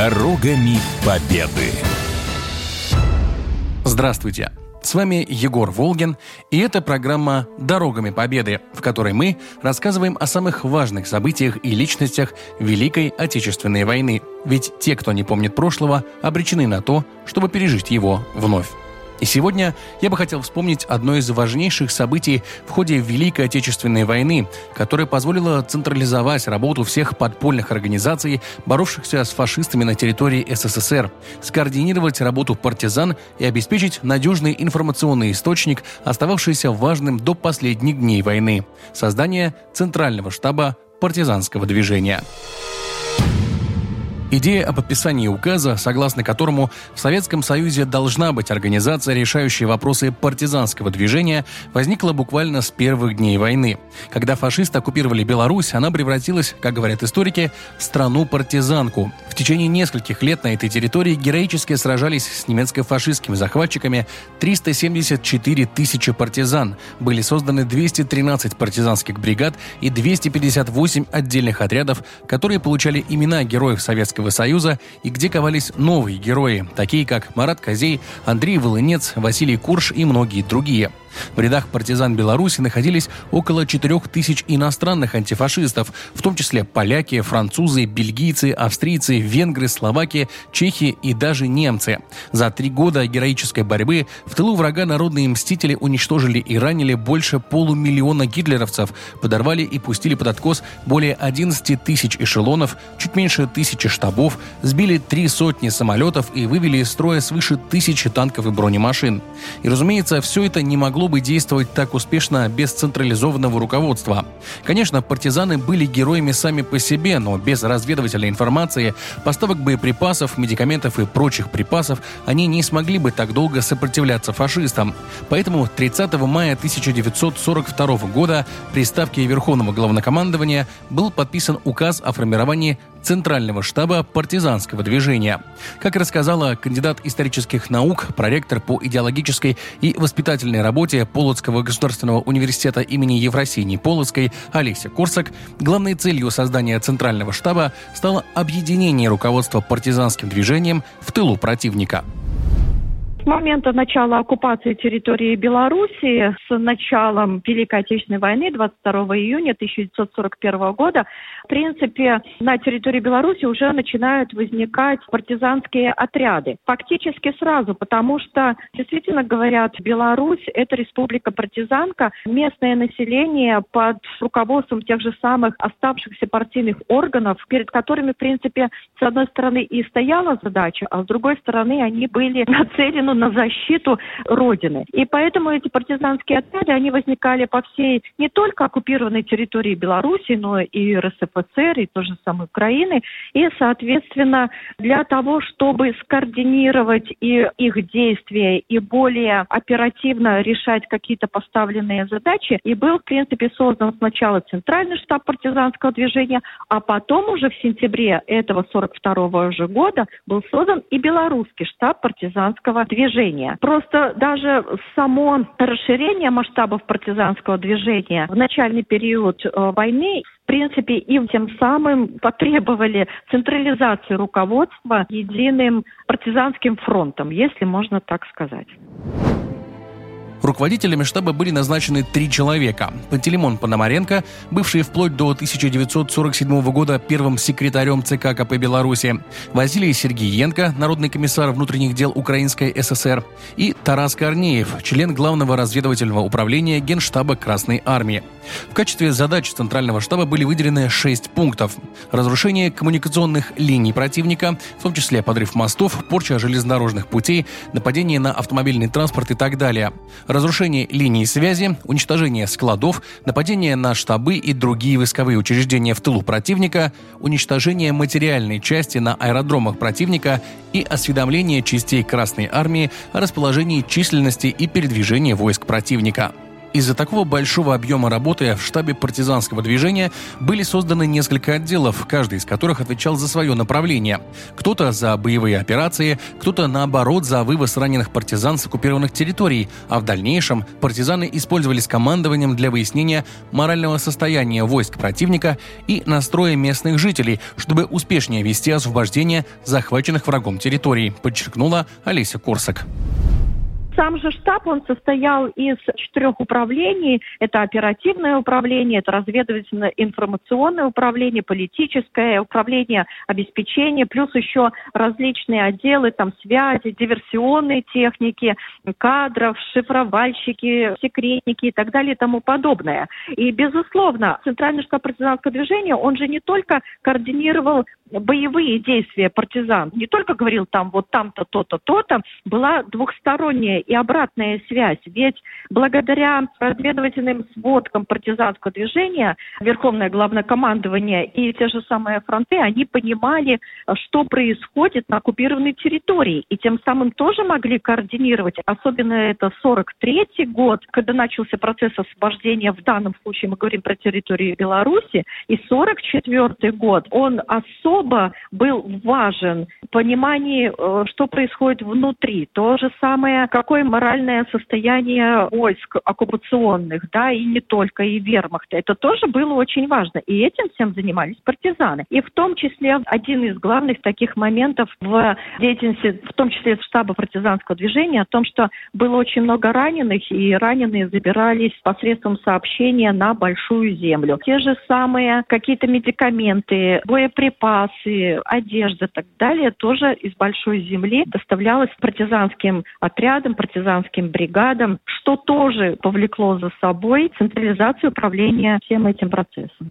Дорогами Победы. Здравствуйте! С вами Егор Волгин, и это программа «Дорогами Победы», в которой мы рассказываем о самых важных событиях и личностях Великой Отечественной войны. Ведь те, кто не помнит прошлого, обречены на то, чтобы пережить его вновь. И сегодня я бы хотел вспомнить одно из важнейших событий в ходе Великой Отечественной войны, которое позволило централизовать работу всех подпольных организаций, боровшихся с фашистами на территории СССР, скоординировать работу партизан и обеспечить надежный информационный источник, остававшийся важным до последних дней войны – создание Центрального штаба партизанского движения. Идея о подписании указа, согласно которому в Советском Союзе должна быть организация, решающая вопросы партизанского движения, возникла буквально с первых дней войны. Когда фашисты оккупировали Беларусь, она превратилась, как говорят историки, в страну-партизанку. В течение нескольких лет на этой территории героически сражались с немецко-фашистскими захватчиками 374 тысячи партизан. Были созданы 213 партизанских бригад и 258 отдельных отрядов, которые получали имена героев Советского Союза и где ковались новые герои, такие как Марат Козей, Андрей Волынец, Василий Курш и многие другие. В рядах партизан Беларуси находились около 4000 иностранных антифашистов, в том числе поляки, французы, бельгийцы, австрийцы, венгры, словаки, чехи и даже немцы. За 3 года героической борьбы в тылу врага народные мстители уничтожили и ранили больше 500 000 гитлеровцев, подорвали и пустили под откос более 11 тысяч эшелонов, чуть меньше 1000 штабов, сбили 300 самолетов и вывели из строя свыше 1000 танков и бронемашин. И, разумеется, все это не могло бы действовать так успешно без централизованного руководства. Конечно, партизаны были героями сами по себе, но без разведывательной информации, поставок боеприпасов, медикаментов и прочих припасов они не смогли бы так долго сопротивляться фашистам. Поэтому 30 мая 1942 года при Ставке Верховного Главнокомандования был подписан указ о формировании Центрального штаба партизанского движения. Как рассказала кандидат исторических наук, проректор по идеологической и воспитательной работе Полоцкого государственного университета имени Ефросинии Полоцкой Олеся Корсак, главной целью создания Центрального штаба стало объединение руководства партизанским движением в тылу противника. С момента начала оккупации территории Белоруссии, с началом Великой Отечественной войны 22 июня 1941 года, в принципе, на территории Беларуси уже начинают возникать партизанские отряды. Фактически сразу, потому что, действительно говорят, Беларусь – это республика-партизанка. Местное население под руководством тех же самых оставшихся партийных органов, перед которыми, в принципе, с одной стороны и стояла задача, а с другой стороны они были нацелены на защиту Родины. И поэтому эти партизанские отряды, они возникали по всей не только оккупированной территории Беларуси, но и РСФСР, и той же самой Украины. И, соответственно, для того, чтобы скоординировать и их действия и более оперативно решать какие-то поставленные задачи, и был, в принципе, создан сначала Центральный штаб партизанского движения, а потом уже в сентябре этого 1942 же года был создан и Белорусский штаб партизанского движения. Просто даже само расширение масштабов партизанского движения в начальный период войны, в принципе, им тем самым потребовали централизации руководства единым партизанским фронтом, если можно так сказать. Руководителями штаба были назначены 3 человека. Пантелеймон Пономаренко, бывший вплоть до 1947 года первым секретарем ЦК КП Беларуси, Василий Сергеенко, народный комиссар внутренних дел Украинской ССР, и Тарас Корнеев, член Главного разведывательного управления Генштаба Красной Армии. В качестве задач Центрального штаба были выделены 6 пунктов. Разрушение коммуникационных линий противника, в том числе подрыв мостов, порча железнодорожных путей, нападение на автомобильный транспорт и так далее. Разрушение линий связи, уничтожение складов, нападение на штабы и другие войсковые учреждения в тылу противника, уничтожение материальной части на аэродромах противника и осведомление частей Красной Армии о расположении, численности и передвижении войск противника. Из-за такого большого объема работы в штабе партизанского движения были созданы несколько отделов, каждый из которых отвечал за свое направление. Кто-то за боевые операции, кто-то, наоборот, за вывоз раненых партизан с оккупированных территорий, а в дальнейшем партизаны использовались командованием для выяснения морального состояния войск противника и настроя местных жителей, чтобы успешнее вести освобождение захваченных врагом территорий, подчеркнула Олеся Корсак. Сам же штаб, он состоял из 4 управлений. Это оперативное управление, это разведывательно-информационное управление, политическое управление обеспечения, плюс еще различные отделы, там связи, диверсионные техники, кадров, шифровальщики, секретники и так далее и тому подобное. И, безусловно, Центральный штаб партизанского движения, он же не только координировал боевые действия партизан, не только говорил там вот там-то, то-то, то-то, была двухсторонняя и обратная связь. Ведь благодаря разведывательным сводкам партизанского движения Верховное Главнокомандование и те же самые фронты, они понимали, что происходит на оккупированной территории. И тем самым тоже могли координировать. Особенно это 43-й год, когда начался процесс освобождения, в данном случае мы говорим про территорию Беларуси, и 44-й год, он особо был важен в понимании, что происходит внутри. То же самое, какое моральное состояние войск оккупационных, да, и не только, и вермахта. Это тоже было очень важно. И этим всем занимались партизаны. И в том числе один из главных таких моментов в деятельности, в том числе штаба партизанского движения, о том, что было очень много раненых, и раненые забирались посредством сообщения на Большую Землю. Те же самые какие-то медикаменты, боеприпасы, одежда и так далее тоже из Большой Земли доставлялось партизанским отрядам, партизанским бригадам, что тоже повлекло за собой централизацию управления всем этим процессом.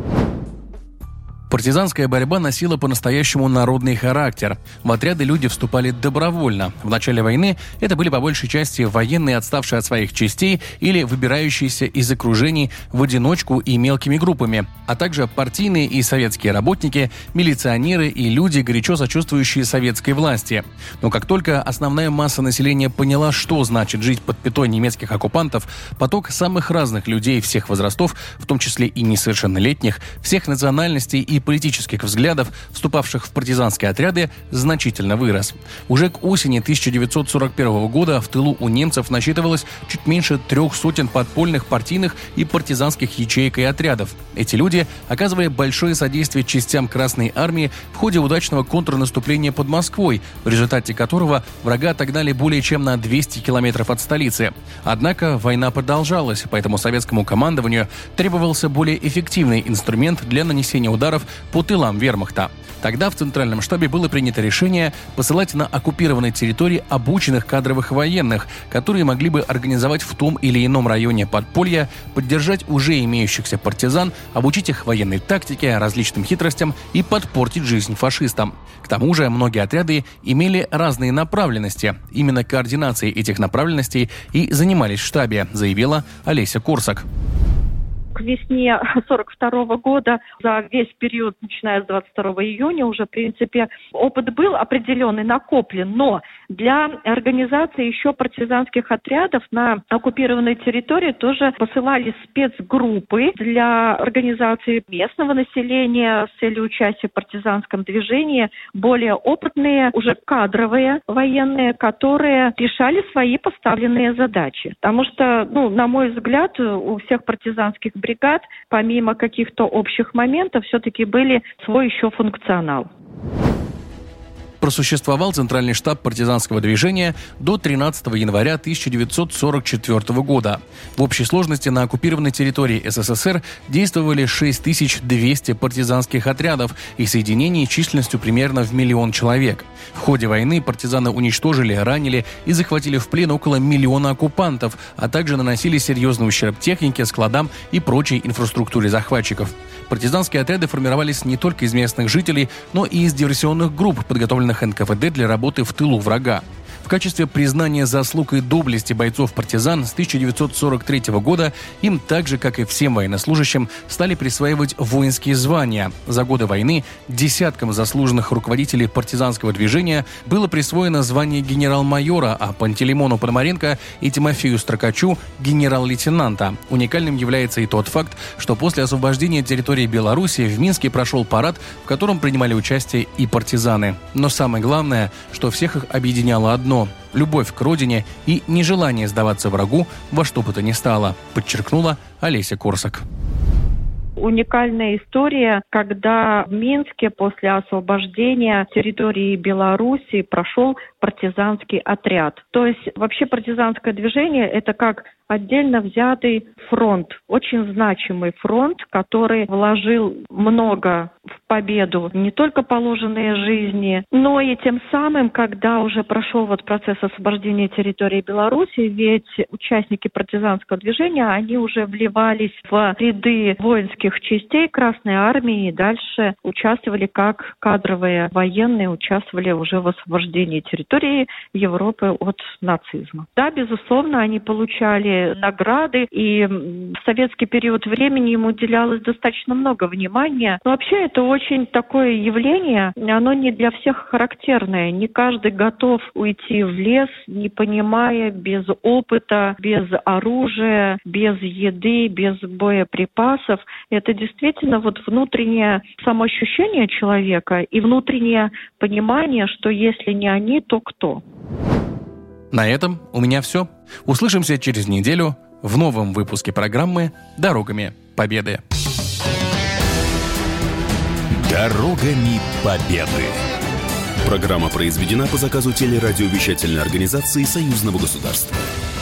Партизанская борьба носила по-настоящему народный характер. В отряды люди вступали добровольно. В начале войны это были по большей части военные, отставшие от своих частей или выбирающиеся из окружений в одиночку и мелкими группами, а также партийные и советские работники, милиционеры и люди, горячо сочувствующие советской власти. Но как только основная масса населения поняла, что значит жить под пятой немецких оккупантов, поток самых разных людей всех возрастов, в том числе и несовершеннолетних, всех национальностей и политических взглядов, вступавших в партизанские отряды, значительно вырос. Уже к осени 1941 года в тылу у немцев насчитывалось чуть меньше 300 подпольных партийных и партизанских ячеек и отрядов. Эти люди оказывали большое содействие частям Красной Армии в ходе удачного контрнаступления под Москвой, в результате которого врага отогнали более чем на 200 километров от столицы. Однако война продолжалась, поэтому советскому командованию требовался более эффективный инструмент для нанесения ударов по тылам вермахта. Тогда в Центральном штабе было принято решение посылать на оккупированные территории обученных кадровых военных, которые могли бы организовать в том или ином районе подполья, поддержать уже имеющихся партизан, обучить их военной тактике, различным хитростям и подпортить жизнь фашистам. К тому же многие отряды имели разные направленности. Именно координацией этих направленностей и занимались в штабе, заявила Олеся Корсак. К весне 1942 года, за весь период, начиная с 22 июня, уже, в принципе, опыт был определенный, накоплен. Но для организации еще партизанских отрядов на оккупированной территории тоже посылались спецгруппы для организации местного населения с целью участия в партизанском движении, более опытные, уже кадровые военные, которые решали свои поставленные задачи. Потому что, на мой взгляд, у всех партизанских бригад, помимо каких-то общих моментов, все-таки были свой еще функционал. Просуществовал Центральный штаб партизанского движения до 13 января 1944 года. В общей сложности на оккупированной территории СССР действовали 6200 партизанских отрядов и соединений численностью примерно в 1 миллион человек. В ходе войны партизаны уничтожили, ранили и захватили в плен около 1 миллиона оккупантов, а также наносили серьезный ущерб технике, складам и прочей инфраструктуре захватчиков. Партизанские отряды формировались не только из местных жителей, но и из диверсионных групп, подготовленных НКВД для работы в тылу врага. В качестве признания заслуг и доблести бойцов-партизан с 1943 года им так же, как и всем военнослужащим, стали присваивать воинские звания. За годы войны десяткам заслуженных руководителей партизанского движения было присвоено звание генерал-майора, а Пантелеймону Пономаренко и Тимофею Строкачу – генерал-лейтенанта. Уникальным является и тот факт, что после освобождения территории Беларуси в Минске прошел парад, в котором принимали участие и партизаны. Но самое главное, что всех их объединяло одно – любовь к родине и нежелание сдаваться врагу во что бы то ни стало, подчеркнула Олеся Корсак. Уникальная история, когда в Минске после освобождения территории Беларуси прошел партизанский отряд. То есть вообще партизанское движение – это как отдельно взятый фронт, очень значимый фронт, который вложил много в победу не только положенные жизни, но и тем самым, когда уже прошел процесс освобождения территории Беларуси, ведь участники партизанского движения, они уже вливались в ряды воинских частей Красной Армии и дальше участвовали как кадровые военные, участвовали уже в освобождении территории Европы от нацизма. Да, безусловно, они получали награды, и в советский период времени им уделялось достаточно много внимания. Но вообще это очень такое явление, оно не для всех характерное. Не каждый готов уйти в лес, не понимая, без опыта, без оружия, без еды, без боеприпасов. Это действительно внутреннее самоощущение человека и внутреннее понимание, что если не они, то кто? На этом у меня все. Услышимся через неделю в новом выпуске программы «Дорогами Победы». Дорогами Победы. Программа произведена по заказу телерадиовещательной организации Союзного государства.